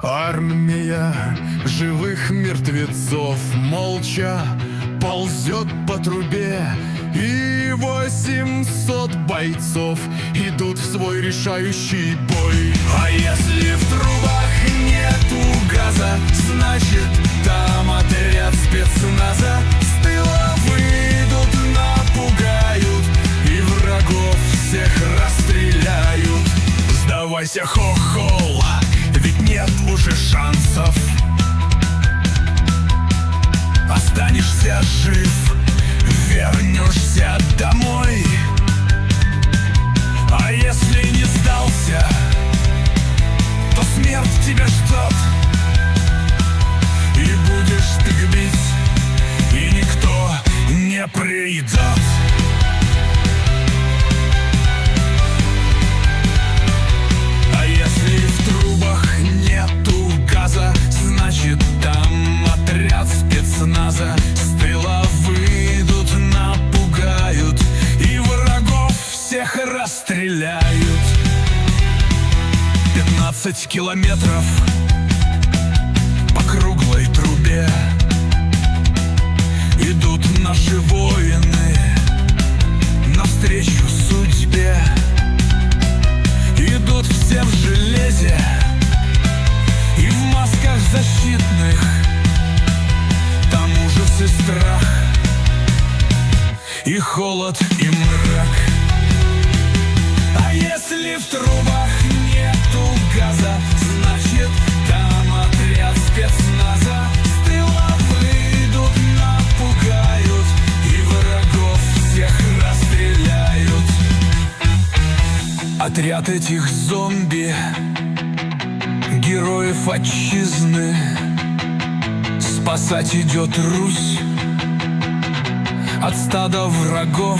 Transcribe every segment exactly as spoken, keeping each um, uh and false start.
Армия живых мертвецов молча ползет по трубе, и восемьсот бойцов идут в свой решающий бой. А если в трубах нету газа, значит там отряд спецназа. С тыла выйдут, напугают, и врагов всех расстреляют. Сдавайся, хохол, ведь нет уже шансов. Останешься жив, вернешься домой. А если не сдался, то смерть тебя ждет. И будешь ты гнить, и никто не придет. А если в трубах нету газа, значит там отряд спецназа. С тыла выйдут, напугают, и врагов всех расстреляют. Пятнадцать километров по круглой трубе идут наши воины навстречу судьбе. Идут все в железе и в масках защитных. Там ужас и страх, и холод, и мрак. А если в трубах нету газа, значит там отряд спецназа. С тыла выйдут, напугают, и врагов всех расстреляют. Отряд этих зомби, героев отчизны, спасать идет Русь от стада врагов,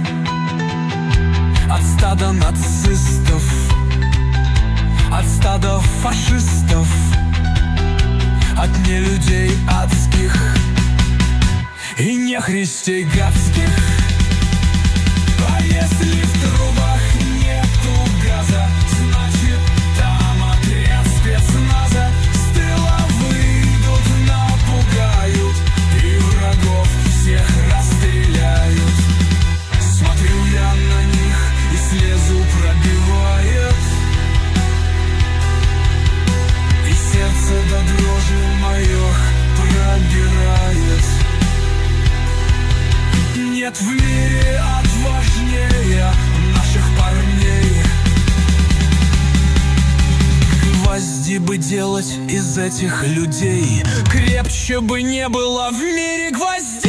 от стада нацистов, от стада фашистов, от нелюдей адских и нехристей гадских. А если в трубах нету газа, значит там отряд спецназа. С тыла выйдут, напугают, и врагов всех расстреляют. Смотрю я на них, и слезу пробивает, и сердце до дрожи мое пробирает. Нет в мире отважнее наших парней. Гвозди бы делать из этих людей, крепче бы не было в мире гвоздей.